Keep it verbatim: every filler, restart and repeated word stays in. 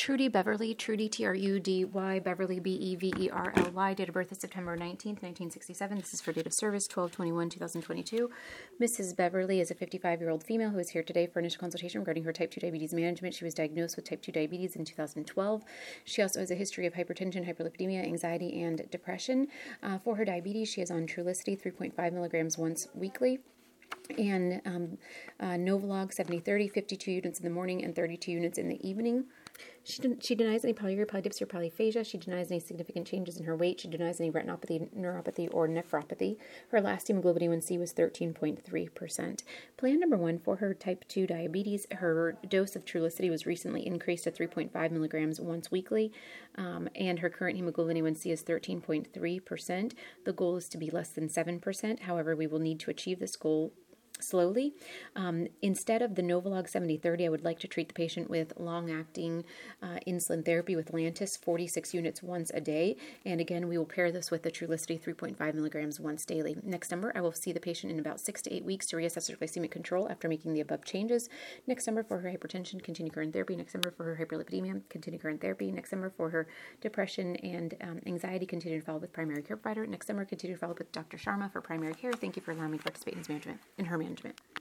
Trudy Beverly, Trudy, T R U D Y, Beverly, B E V E R L Y. Date of birth is September nineteenth, nineteen sixty-seven. This is for date of service, twelve twenty-one, two thousand twenty-two. Missus Beverly is a fifty-five-year-old female who is here today for initial consultation regarding her type two diabetes management. She was diagnosed with type two diabetes in two thousand twelve. She also has a history of hypertension, hyperlipidemia, anxiety, and depression. Uh, for her diabetes, she is on Trulicity, three point five milligrams once weekly. And um, uh, Novolog seventy thirty, fifty-two units in the morning and thirty-two units in the evening. She, den- she denies any polyuria, polydipsia, or polyphagia. She denies any significant changes in her weight. She denies any retinopathy, neuropathy, or nephropathy. Her last hemoglobin A one C was thirteen point three percent. Plan number one for her type two diabetes. Her dose of Trulicity was recently increased to three point five milligrams once weekly, um, and her current hemoglobin A one C is thirteen point three percent. The goal is to be less than seven percent. However, we will need to achieve this goal slowly. Um, instead of the Novolog seventy thirty, I would like to treat the patient with long-acting uh, insulin therapy with Lantus, forty-six units once a day. And again, we will pair this with the Trulicity three point five milligrams once daily. Next summer, I will see the patient in about six to eight weeks to reassess her glycemic control after making the above changes. Next summer for her hypertension, continue current therapy. Next summer for her hyperlipidemia, continue current therapy. Next summer for her depression and um, anxiety, continue to follow with primary care provider. Next summer, continue to follow up with Doctor Sharma for primary care. Thank you for allowing me to participate in his management, in her management.